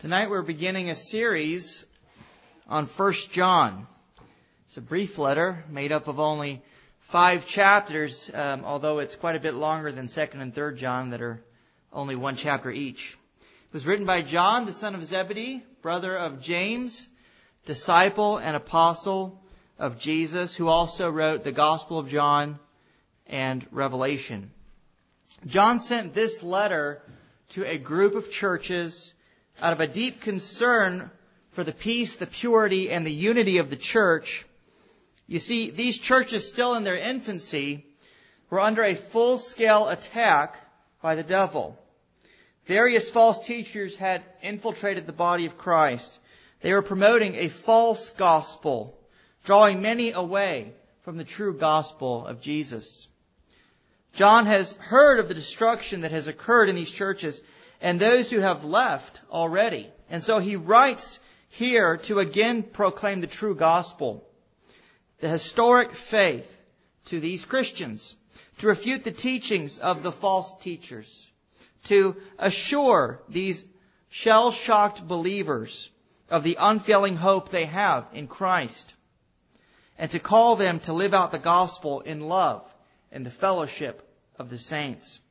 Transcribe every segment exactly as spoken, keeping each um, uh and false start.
Tonight we're beginning a series on First John. It's a brief letter made up of only five chapters, um, although it's quite a bit longer than Second and Third John that are only one chapter each. It was written by John, the son of Zebedee, brother of James, disciple and apostle of Jesus, who also wrote the Gospel of John and Revelation. John sent this letter to a group of churches out of a deep concern for the peace, the purity, and the unity of the church. You see, these churches, still in their infancy, were under a full-scale attack by the devil. Various false teachers had infiltrated the body of Christ. They were promoting a false gospel, drawing many away from the true gospel of Jesus. John has heard of the destruction that has occurred in these churches and those who have left already. And so he writes here to again proclaim the true gospel, the historic faith to these Christians, to refute the teachings of the false teachers, to assure these shell-shocked believers of the unfailing hope they have in Christ, and to call them to live out the gospel in love and the fellowship of the saints.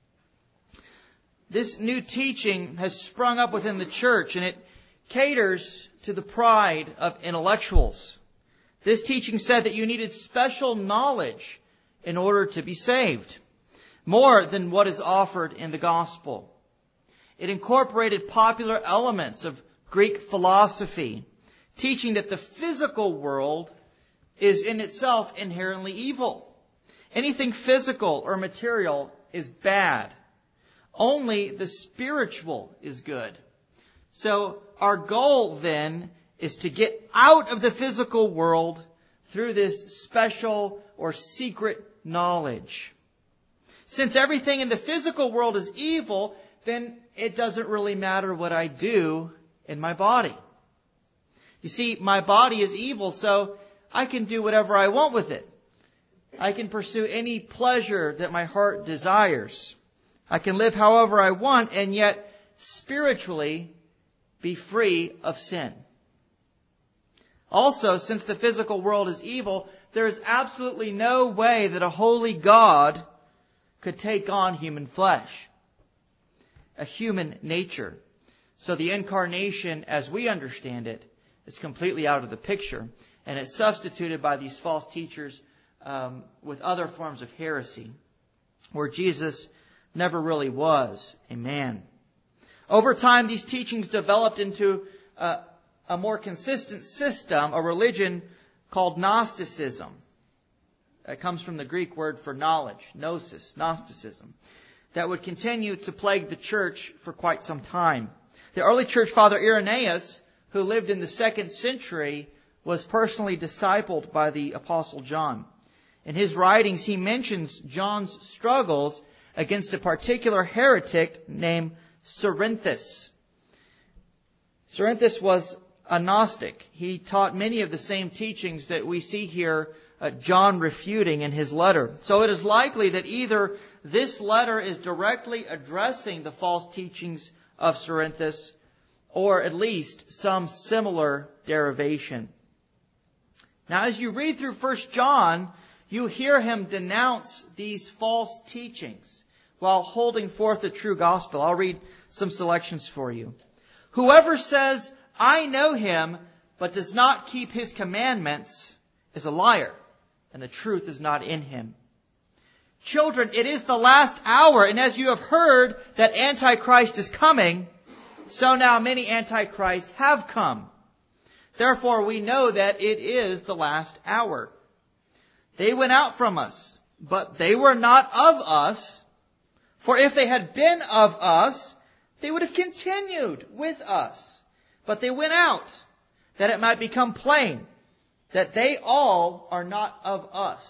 This new teaching has sprung up within the church, and it caters to the pride of intellectuals. This teaching said that you needed special knowledge in order to be saved, more than what is offered in the gospel. It incorporated popular elements of Greek philosophy, teaching that the physical world is in itself inherently evil. Anything physical or material is bad. Only the spiritual is good. So our goal then is to get out of the physical world through this special or secret knowledge. Since everything in the physical world is evil, then it doesn't really matter what I do in my body. You see, my body is evil, so I can do whatever I want with it. I can pursue any pleasure that my heart desires. I can live however I want and yet spiritually be free of sin. Also, since the physical world is evil, there is absolutely no way that a holy God could take on human flesh, a human nature. So the incarnation, as we understand it, is completely out of the picture, and it's substituted by these false teachers um, with other forms of heresy, where Jesus never really was a man. Over time, these teachings developed into a, a more consistent system, a religion called Gnosticism. That comes from the Greek word for knowledge, gnosis, Gnosticism, that would continue to plague the church for quite some time. The early church father Irenaeus, who lived in the second century, was personally discipled by the Apostle John. In his writings, he mentions John's struggles against a particular heretic named Cerinthus. Cerinthus was a Gnostic. He taught many of the same teachings that we see here uh, John refuting in his letter. So it is likely that either this letter is directly addressing the false teachings of Cerinthus, or at least some similar derivation. Now, as you read through First John, you hear him denounce these false teachings while holding forth the true gospel. I'll read some selections for you. Whoever says, I know him, but does not keep his commandments, is a liar, and the truth is not in him. Children, it is the last hour, and as you have heard that Antichrist is coming, so now many Antichrists have come. Therefore we know that it is the last hour. They went out from us, but they were not of us. For if they had been of us, they would have continued with us. But they went out, that it might become plain that they all are not of us.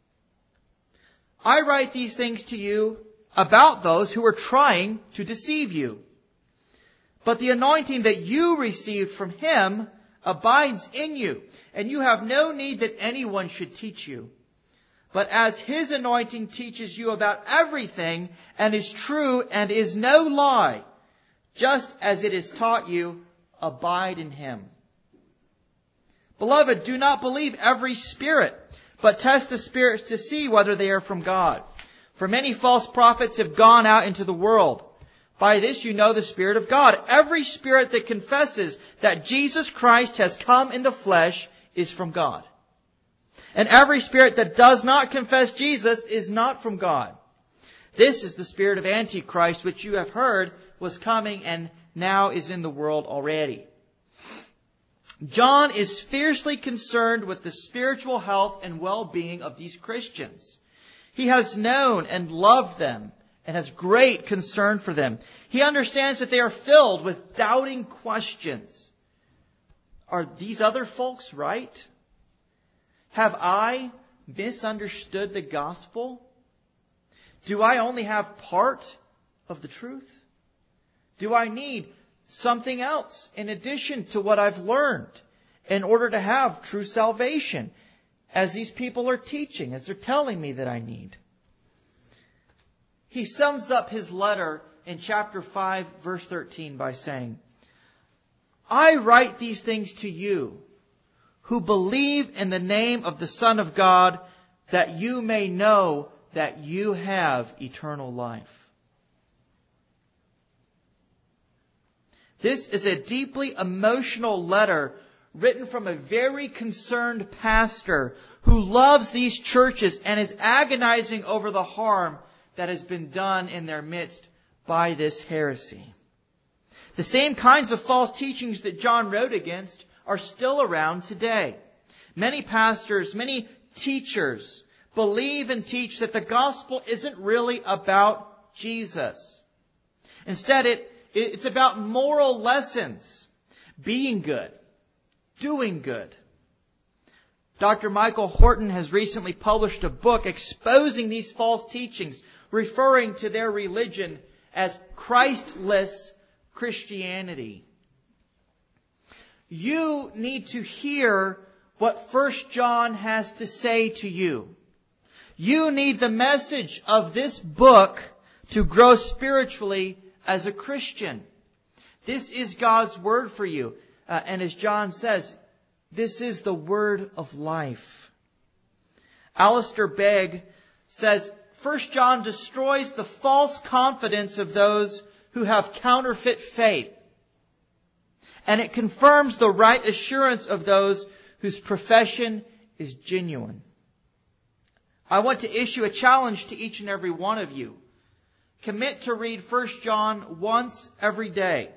I write these things to you about those who are trying to deceive you. But the anointing that you received from him abides in you, and you have no need that anyone should teach you. But as his anointing teaches you about everything, and is true and is no lie, just as it is taught you, abide in Him. Beloved, do not believe every spirit, but test the spirits to see whether they are from God. For many false prophets have gone out into the world. By this you know the Spirit of God. Every spirit that confesses that Jesus Christ has come in the flesh is from God. And every spirit that does not confess Jesus is not from God. This is the spirit of Antichrist, which you have heard was coming and now is in the world already. John is fiercely concerned with the spiritual health and well-being of these Christians. He has known and loved them and has great concern for them. He understands that they are filled with doubting questions. Are these other folks right? Have I misunderstood the gospel? Do I only have part of the truth? Do I need something else in addition to what I've learned in order to have true salvation, as these people are teaching, as they're telling me that I need? He sums up his letter in chapter five, verse thirteen by saying, I write these things to you who believe in the name of the Son of God, that you may know that you have eternal life. This is a deeply emotional letter written from a very concerned pastor who loves these churches and is agonizing over the harm that has been done in their midst by this heresy. The same kinds of false teachings that John wrote against are still around today. Many pastors, many teachers believe and teach that the gospel isn't really about Jesus. Instead, it It's about moral lessons, being good, doing good. Doctor Michael Horton has recently published a book exposing these false teachings, referring to their religion as Christless Christianity. You need to hear what First John has to say to you. You need the message of this book to grow spiritually as a Christian. This is God's Word for you. Uh, and as John says, this is the Word of life. Alistair Begg says, First John destroys the false confidence of those who have counterfeit faith. And it confirms the right assurance of those whose profession is genuine. I want to issue a challenge to each and every one of you. Commit to read First John once every day.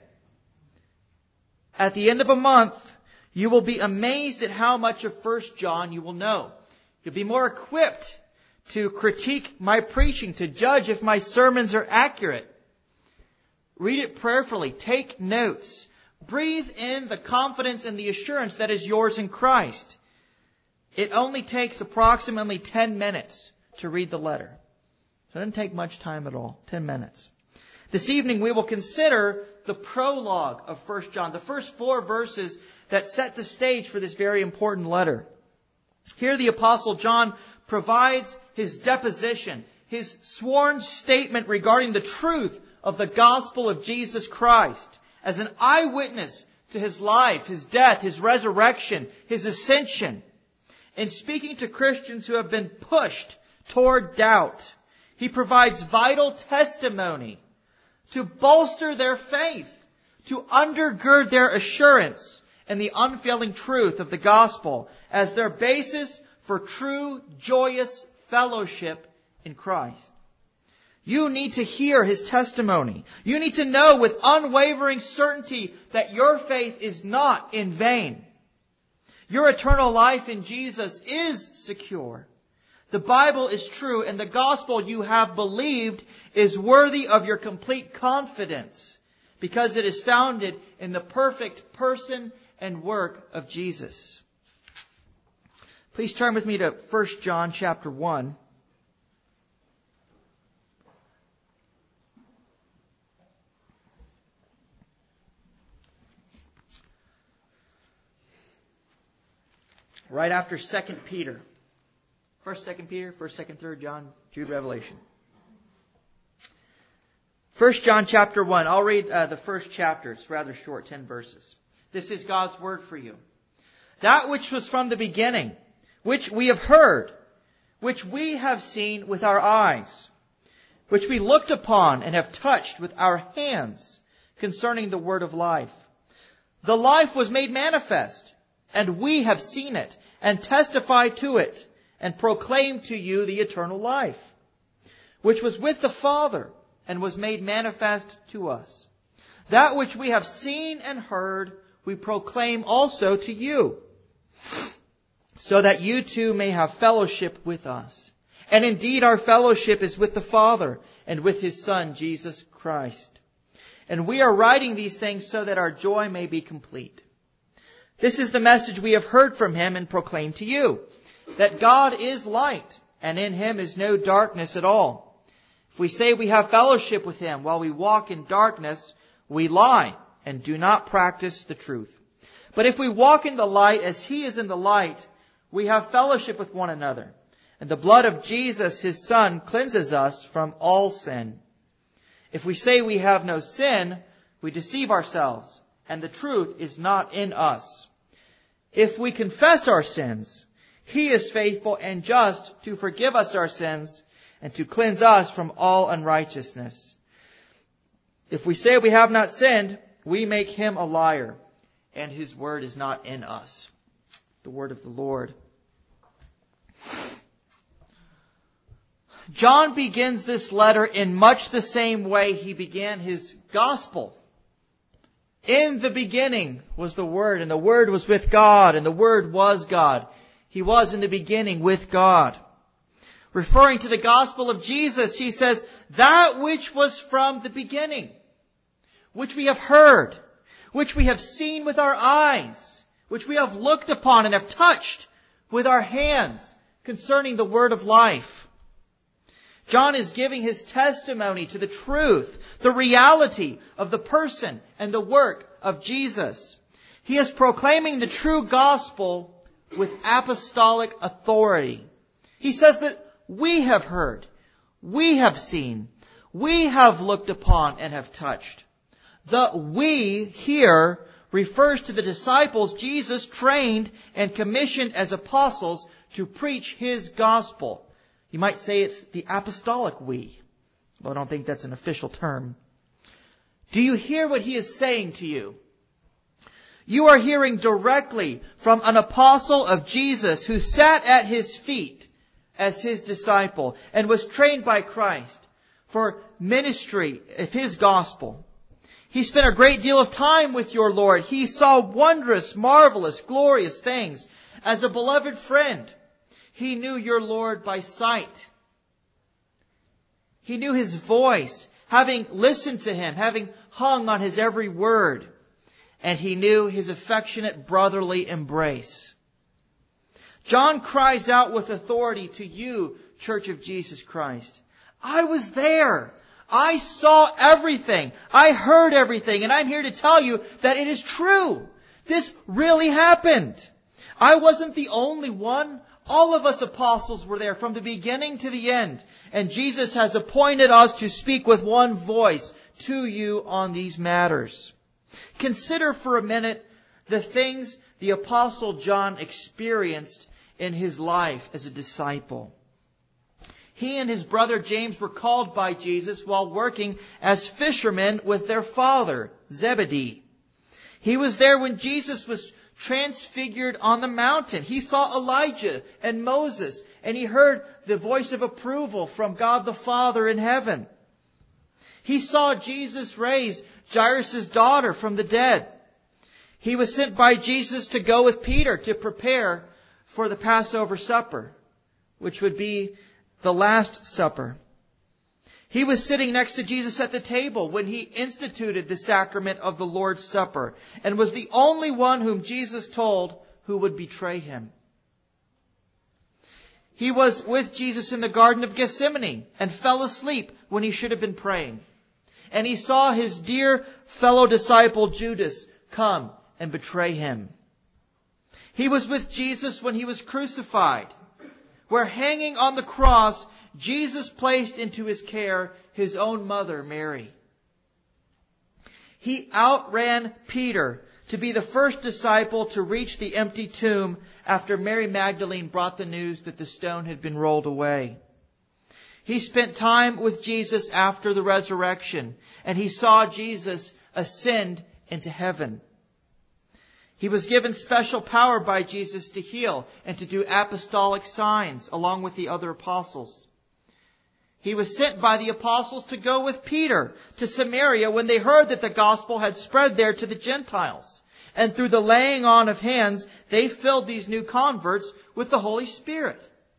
At the end of a month, you will be amazed at how much of First John you will know. You'll be more equipped to critique my preaching, to judge if my sermons are accurate. Read it prayerfully. Take notes. Breathe in the confidence and the assurance that is yours in Christ. It only takes approximately ten minutes to read the letter. So it doesn't take much time at all. Ten minutes. This evening we will consider the prologue of First John, the first four verses that set the stage for this very important letter. Here the Apostle John provides his deposition, his sworn statement regarding the truth of the gospel of Jesus Christ as an eyewitness to his life, his death, his resurrection, his ascension. In speaking to Christians who have been pushed toward doubt, he provides vital testimony to bolster their faith, to undergird their assurance in the unfailing truth of the gospel as their basis for true, joyous fellowship in Christ. You need to hear his testimony. You need to know with unwavering certainty that your faith is not in vain. Your eternal life in Jesus is secure. The Bible is true, and the gospel you have believed is worthy of your complete confidence because it is founded in the perfect person and work of Jesus. Please turn with me to First John chapter one. Right after Second Peter. First, Second Peter, First, Second, Third John, Jude, Revelation. First John chapter one. I'll read uh, the first chapter. It's rather short, ten verses. This is God's word for you. That which was from the beginning, which we have heard, which we have seen with our eyes, which we looked upon and have touched with our hands concerning the word of life. The life was made manifest, and we have seen it, and testify to it, and proclaim to you the eternal life, which was with the Father, and was made manifest to us. That which we have seen and heard, we proclaim also to you, so that you too may have fellowship with us. And indeed our fellowship is with the Father, and with His Son, Jesus Christ. And we are writing these things so that our joy may be complete. This is the message we have heard from Him and proclaimed to you, that God is light, and in Him is no darkness at all. If we say we have fellowship with Him while we walk in darkness, we lie and do not practice the truth. But if we walk in the light as He is in the light, we have fellowship with one another. And the blood of Jesus, His Son, cleanses us from all sin. If we say we have no sin, we deceive ourselves, and the truth is not in us. If we confess our sins, He is faithful and just to forgive us our sins and to cleanse us from all unrighteousness. If we say we have not sinned, we make Him a liar, and His word is not in us. The word of the Lord. John begins this letter in much the same way he began his gospel. In the beginning was the Word, and the Word was with God, and the Word was God. He was in the beginning with God. Referring to the gospel of Jesus, he says, that which was from the beginning, which we have heard, which we have seen with our eyes, which we have looked upon and have touched with our hands, concerning the word of life. John is giving his testimony to the truth, the reality of the person and the work of Jesus. He is proclaiming the true gospel with apostolic authority. He says that we have heard, we have seen, we have looked upon and have touched. The we here refers to the disciples Jesus trained and commissioned as apostles to preach His gospel. You might say it's the apostolic we, though I don't think that's an official term. Do you hear what He is saying to you? You are hearing directly from an apostle of Jesus who sat at His feet as His disciple and was trained by Christ for ministry of His gospel. He spent a great deal of time with your Lord. He saw wondrous, marvelous, glorious things. As a beloved friend, He knew your Lord by sight. He knew His voice, having listened to Him, having hung on His every word. And He knew His affectionate brotherly embrace. John cries out with authority to you, Church of Jesus Christ. I was there. I saw everything. I heard everything. And I'm here to tell you that it is true. This really happened. I wasn't the only one. All of us apostles were there from the beginning to the end. And Jesus has appointed us to speak with one voice to you on these matters. Consider for a minute the things the Apostle John experienced in his life as a disciple. He and his brother James were called by Jesus while working as fishermen with their father, Zebedee. He was there when Jesus was transfigured on the mountain. He saw Elijah and Moses, and he heard the voice of approval from God the Father in heaven. He saw Jesus raise Jairus' daughter from the dead. He was sent by Jesus to go with Peter to prepare for the Passover supper, which would be the Last Supper. He was sitting next to Jesus at the table when He instituted the sacrament of the Lord's Supper and was the only one whom Jesus told who would betray Him. He was with Jesus in the Garden of Gethsemane and fell asleep when He should have been praying. And He saw His dear fellow disciple Judas come and betray Him. He was with Jesus when He was crucified, where hanging on the cross, Jesus placed into His care His own mother, Mary. He outran Peter to be the first disciple to reach the empty tomb after Mary Magdalene brought the news that the stone had been rolled away. He spent time with Jesus after the resurrection, and he saw Jesus ascend into heaven. He was given special power by Jesus to heal and to do apostolic signs along with the other apostles. He was sent by the apostles to go with Peter to Samaria when they heard that the gospel had spread there to the Gentiles. And through the laying on of hands, they filled these new converts with the Holy Spirit.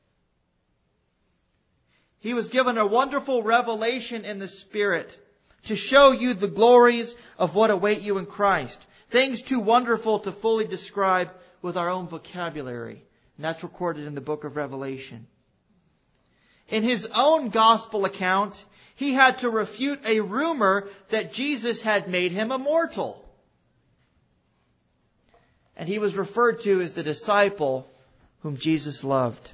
He was given a wonderful revelation in the Spirit to show you the glories of what await you in Christ. Things too wonderful to fully describe with our own vocabulary. And that's recorded in the book of Revelation. In his own gospel account, he had to refute a rumor that Jesus had made him immortal. And he was referred to as the disciple whom Jesus loved.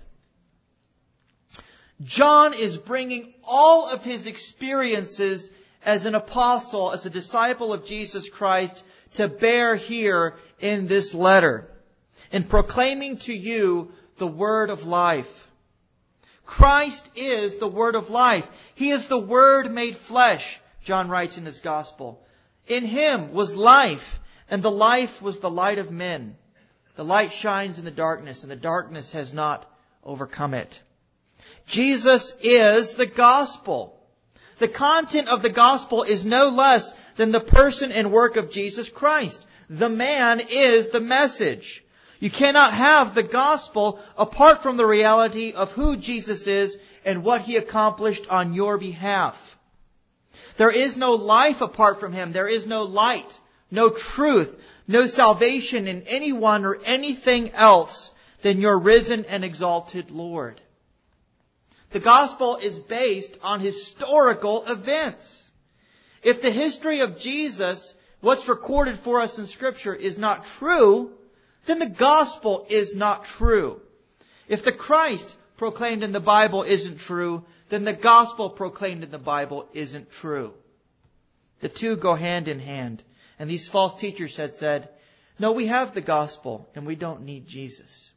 John is bringing all of his experiences as an apostle, as a disciple of Jesus Christ, to bear here in this letter, in proclaiming to you the word of life. Christ is the word of life. He is the Word made flesh, John writes in his gospel. In him was life, and the life was the light of men. The light shines in the darkness, and the darkness has not overcome it. Jesus is the gospel. The content of the gospel is no less than the person and work of Jesus Christ. The man is the message. You cannot have the gospel apart from the reality of who Jesus is and what He accomplished on your behalf. There is no life apart from Him. There is no light, no truth, no salvation in anyone or anything else than your risen and exalted Lord. The gospel is based on historical events. If the history of Jesus, what's recorded for us in Scripture, is not true, then the gospel is not true. If the Christ proclaimed in the Bible isn't true, then the gospel proclaimed in the Bible isn't true. The two go hand in hand. And these false teachers had said, no, we have the gospel and we don't need Jesus.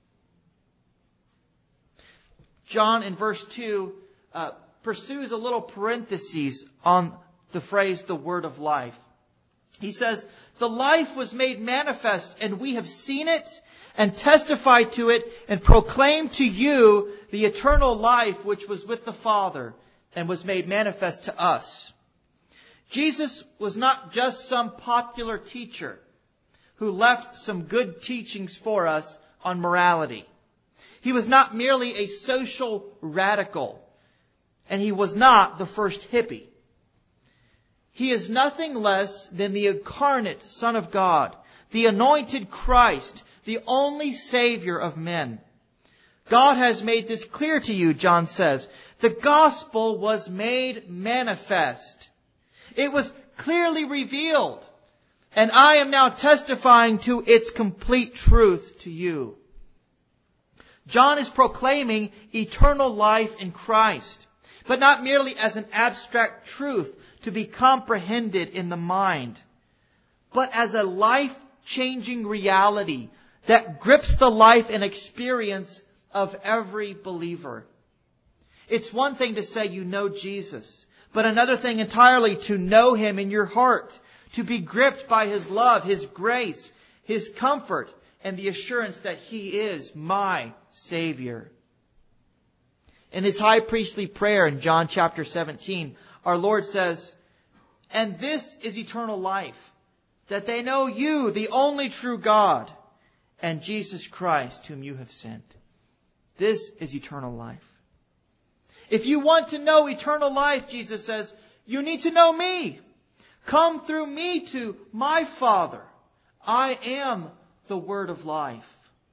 John in verse two uh, pursues a little parenthesis on the phrase, the word of life. He says, the life was made manifest, and we have seen it and testified to it and proclaimed to you the eternal life which was with the Father and was made manifest to us. Jesus was not just some popular teacher who left some good teachings for us on morality. He was not merely a social radical, and He was not the first hippie. He is nothing less than the incarnate Son of God, the anointed Christ, the only Savior of men. God has made this clear to you, John says. The gospel was made manifest. It was clearly revealed. And I am now testifying to its complete truth to you. John is proclaiming eternal life in Christ, but not merely as an abstract truth to be comprehended in the mind, but as a life-changing reality that grips the life and experience of every believer. It's one thing to say you know Jesus, but another thing entirely to know Him in your heart, to be gripped by His love, His grace, His comfort, and the assurance that He is my Savior. In His high priestly prayer in John chapter seventeen, our Lord says, and this is eternal life, that they know you, the only true God, and Jesus Christ, whom you have sent. This is eternal life. If you want to know eternal life, Jesus says, you need to know me. Come through me to my Father. I am the Word of life.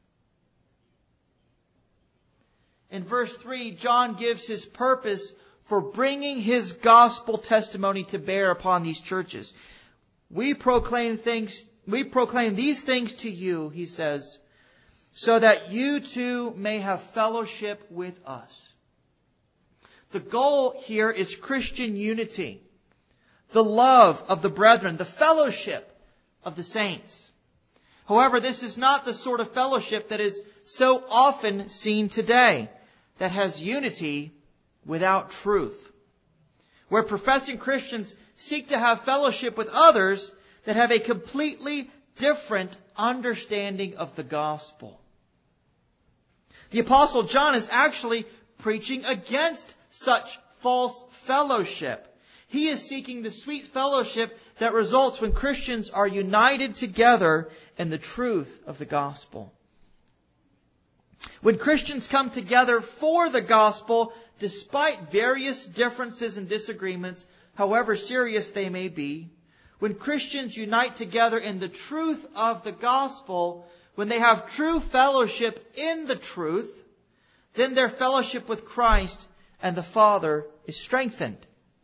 In verse three, John gives his purpose for bringing his gospel testimony to bear upon these churches. We proclaim things, we proclaim these things to you, he says, so that you too may have fellowship with us. The goal here is Christian unity, the love of the brethren, the fellowship of the saints. However, this is not the sort of fellowship that is so often seen today, that has unity without truth, where professing Christians seek to have fellowship with others that have a completely different understanding of the gospel. The Apostle John is actually preaching against such false fellowship. He is seeking the sweet fellowship that results when Christians are united together in the truth of the gospel. When Christians come together for the gospel, despite various differences and disagreements, however serious they may be, when Christians unite together in the truth of the gospel, when they have true fellowship in the truth, then their fellowship with Christ and the Father is strengthened.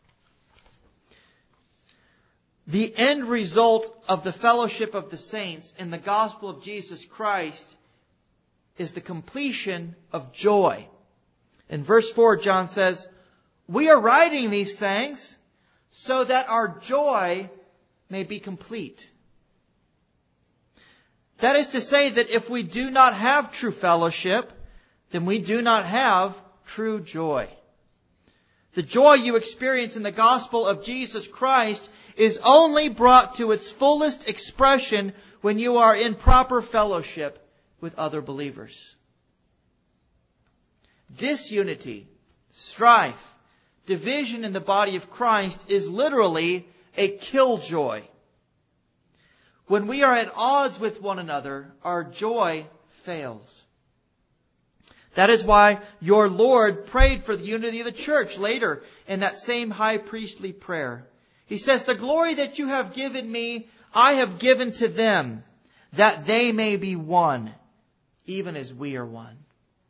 The end result of the fellowship of the saints in the gospel of Jesus Christ is the completion of joy. In verse four, John says, "We are writing these things so that our joy may be complete." That is to say that if we do not have true fellowship, then we do not have true joy. The joy you experience in the gospel of Jesus Christ is only brought to its fullest expression when you are in proper fellowship with other believers. Disunity, strife, division in the body of Christ is literally a killjoy. When we are at odds with one another, our joy fails. That is why your Lord prayed for the unity of the church later in that same high priestly prayer. He says, "The glory that you have given me, I have given to them, that they may be one, even as we are one."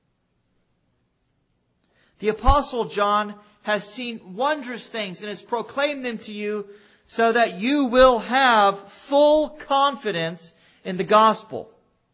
The Apostle John has seen wondrous things and has proclaimed them to you so that you will have full confidence in the gospel.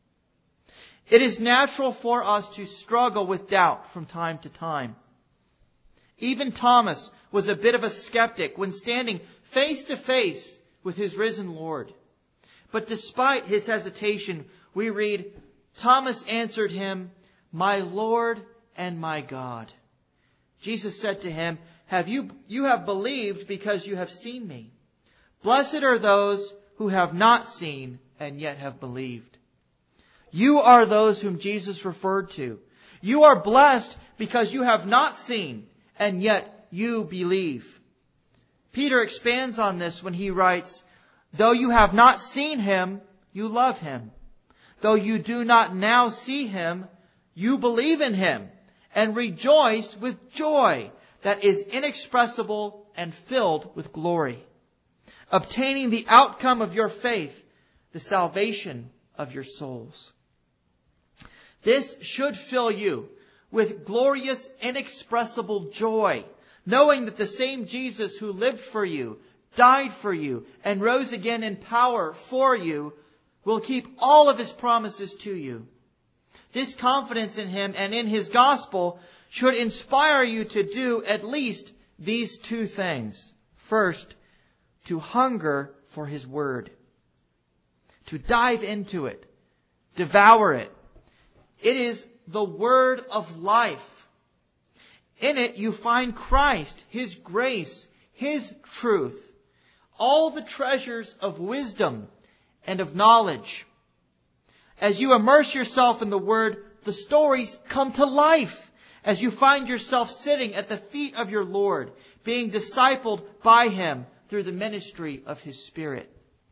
It is natural for us to struggle with doubt from time to time. Even Thomas was a bit of a skeptic when standing face to face with his risen Lord. But despite his hesitation, we read, "Thomas answered him, 'My Lord and my God.' Jesus said to him, Have you, you have believed because you have seen me. Blessed are those who have not seen and yet have believed." You are those whom Jesus referred to. You are blessed because you have not seen and yet you believe. Peter expands on this when he writes, "Though you have not seen Him, you love Him. Though you do not now see Him, you believe in Him and rejoice with joy that is inexpressible and filled with glory, obtaining the outcome of your faith, the salvation of your souls." This should fill you with glorious, inexpressible joy, knowing that the same Jesus who lived for you, died for you, and rose again in power for you will keep all of His promises to you. This confidence in Him and in His gospel should inspire you to do at least these two things. First, to hunger for His Word. To dive into it. Devour it. It is the Word of life. In it you find Christ, His grace, His truth, all the treasures of wisdom and of knowledge. As you immerse yourself in the Word, the stories come to life as you find yourself sitting at the feet of your Lord, being discipled by Him through the ministry of His Spirit.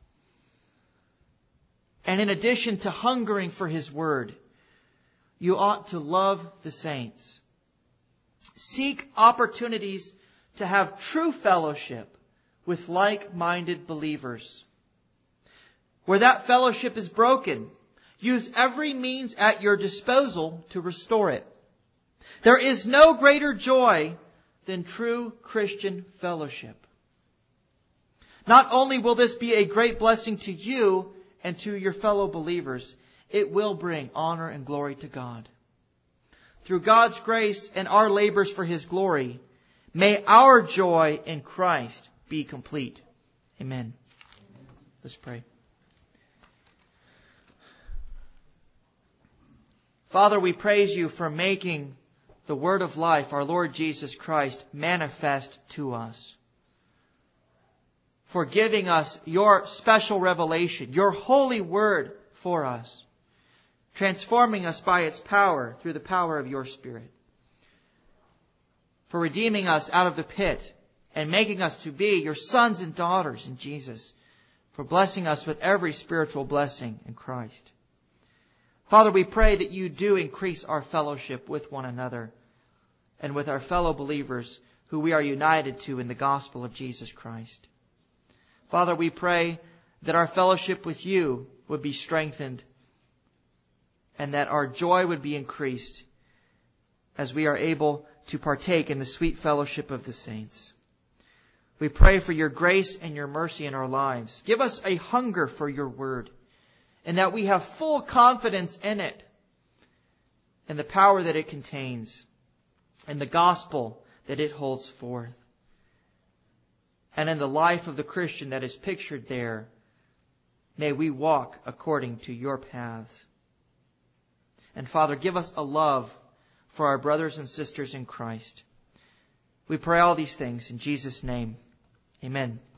And in addition to hungering for His Word, you ought to love the saints. Seek opportunities to have true fellowship with like-minded believers. Where that fellowship is broken, use every means at your disposal to restore it. There is no greater joy than true Christian fellowship. Not only will this be a great blessing to you and to your fellow believers, it will bring honor and glory to God. Through God's grace and our labors for His glory, may our joy in Christ be complete. Amen. Let's pray. Father, we praise you for making the Word of life, our Lord Jesus Christ, manifest to us. For giving us your special revelation, your holy Word for us, transforming us by its power through the power of your Spirit. For redeeming us out of the pit and making us to be your sons and daughters in Jesus. For blessing us with every spiritual blessing in Christ. Father, we pray that you do increase our fellowship with one another and with our fellow believers who we are united to in the gospel of Jesus Christ. Father, we pray that our fellowship with you would be strengthened and that our joy would be increased as we are able to partake in the sweet fellowship of the saints. We pray for your grace and your mercy in our lives. Give us a hunger for your word, and that we have full confidence in it, and the power that it contains, and the gospel that it holds forth, and in the life of the Christian that is pictured there. May we walk according to your paths. And Father, give us a love for our brothers and sisters in Christ. We pray all these things in Jesus' name. Amen.